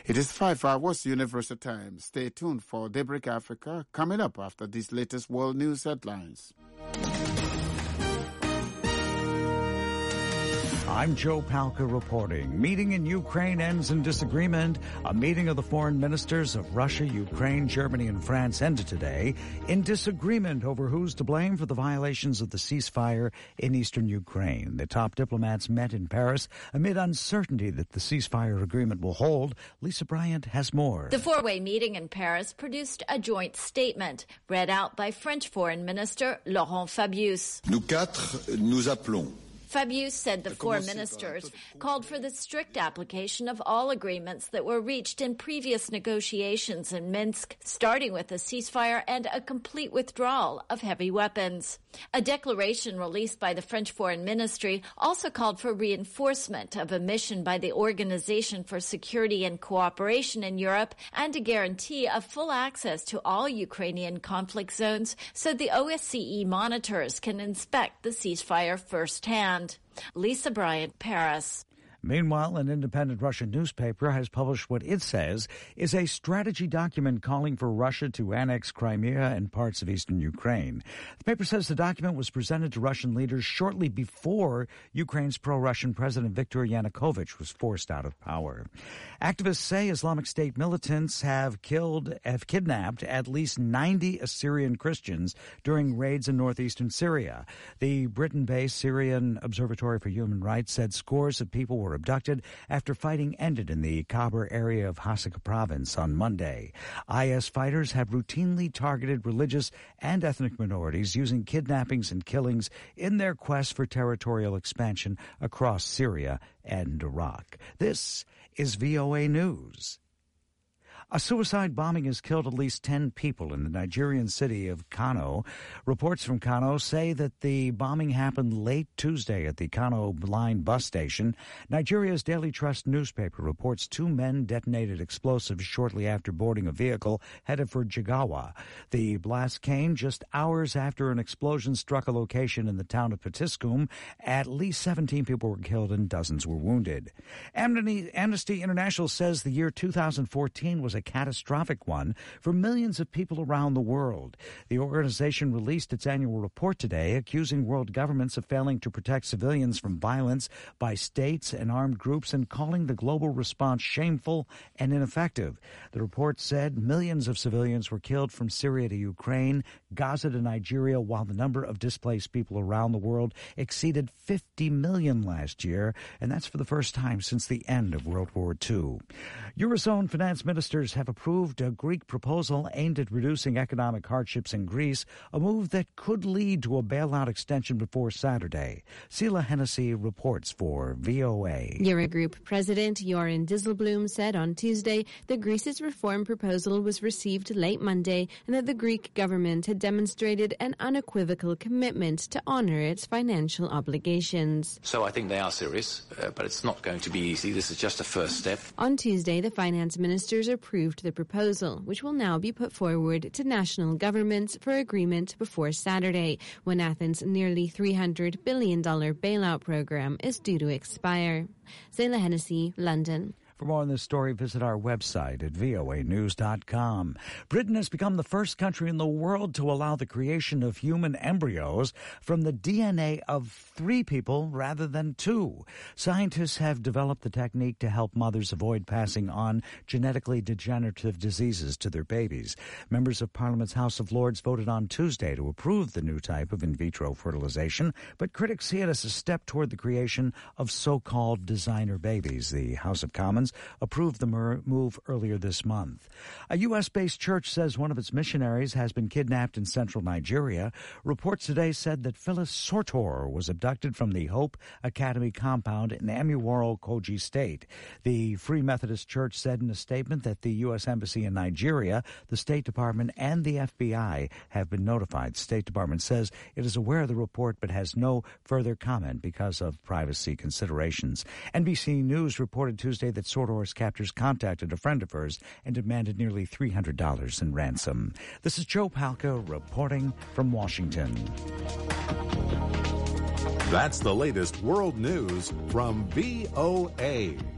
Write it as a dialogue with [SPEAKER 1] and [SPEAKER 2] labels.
[SPEAKER 1] It is 5 hours Universal Time. Stay tuned for Daybreak Africa coming up after these latest world news headlines.
[SPEAKER 2] I'm Joe Palca reporting. Meeting in Ukraine ends in disagreement. A meeting of the foreign ministers of Russia, Ukraine, Germany, and France ended today in disagreement over who's to blame for the violations of the ceasefire in eastern Ukraine. The top diplomats met in Paris amid uncertainty that the ceasefire agreement will hold. Lisa Bryant has more.
[SPEAKER 3] The four-way meeting in Paris produced a joint statement read out by French Foreign Minister Laurent Fabius.
[SPEAKER 4] Nous quatre, nous appelons.
[SPEAKER 3] Fabius said the four ministers called for the strict application of all agreements that were reached in previous negotiations in Minsk, starting with a ceasefire and a complete withdrawal of heavy weapons. A declaration released by the French Foreign Ministry also called for reinforcement of a mission by the Organization for Security and Cooperation in Europe and to guarantee of full access to all Ukrainian conflict zones so the OSCE monitors can inspect the ceasefire firsthand. Lisa Bryant, Paris.
[SPEAKER 2] Meanwhile, an independent Russian newspaper has published what it says is a strategy document calling for Russia to annex Crimea and parts of eastern Ukraine. The paper says the document was presented to Russian leaders shortly before Ukraine's pro-Russian President Viktor Yanukovych was forced out of power. Activists say Islamic State militants have kidnapped at least 90 Assyrian Christians during raids in northeastern Syria. The Britain-based Syrian Observatory for Human Rights said scores of people were abducted after fighting ended in the Khabur area of Hasaka province on Monday. IS fighters have routinely targeted religious and ethnic minorities using kidnappings and killings in their quest for territorial expansion across Syria and Iraq. This is VOA News. A suicide bombing has killed at least 10 people in the Nigerian city of Kano. Reports from Kano say that the bombing happened late Tuesday at the Kano Line bus station. Nigeria's Daily Trust newspaper reports 2 men detonated explosives shortly after boarding a vehicle headed for Jigawa. The blast came just hours after an explosion struck a location in the town of Patiskum. At least 17 people were killed and dozens were wounded. Amnesty International says the year 2014 was a catastrophic one for millions of people around the world. The organization released its annual report today, accusing world governments of failing to protect civilians from violence by states and armed groups and calling the global response shameful and ineffective. The report said millions of civilians were killed from Syria to Ukraine, Gaza to Nigeria, while the number of displaced people around the world exceeded 50 million last year, and that's for the first time since the end of World War II. Eurozone finance ministers have approved a Greek proposal aimed at reducing economic hardships in Greece, a move that could lead to a bailout extension before Saturday. Sila Hennessy reports for VOA.
[SPEAKER 5] Eurogroup President Joran Dijsselbloem said on Tuesday that Greece's reform proposal was received late Monday and that the Greek government had demonstrated an unequivocal commitment to honor its financial obligations.
[SPEAKER 6] So I think they are serious, but it's not going to be easy. This is just a first step.
[SPEAKER 5] On Tuesday, the finance ministers approved the proposal, which will now be put forward to national governments for agreement before Saturday, when Athens' nearly $300 billion bailout program is due to expire. Zayla Hennessy, London.
[SPEAKER 2] For more on this story, visit our website at voanews.com. Britain has become the first country in the world to allow the creation of human embryos from the DNA of 3 people rather than 2. Scientists have developed the technique to help mothers avoid passing on genetically degenerative diseases to their babies. Members of Parliament's House of Lords voted on Tuesday to approve the new type of in vitro fertilization, but critics see it as a step toward the creation of so-called designer babies. The House of Commons approved the move earlier this month. A U.S.-based church says one of its missionaries has been kidnapped in central Nigeria. Reports today said that Phyllis Sortor was abducted from the Hope Academy compound in Amuworo, Kogi State. The Free Methodist Church said in a statement that the U.S. Embassy in Nigeria, the State Department, and the FBI have been notified. The State Department says it is aware of the report but has no further comment because of privacy considerations. NBC News reported Tuesday that Sortor's captors contacted a friend of hers and demanded nearly $300 in ransom. This is Joe Palca reporting from Washington.
[SPEAKER 7] That's the latest world news from VOA.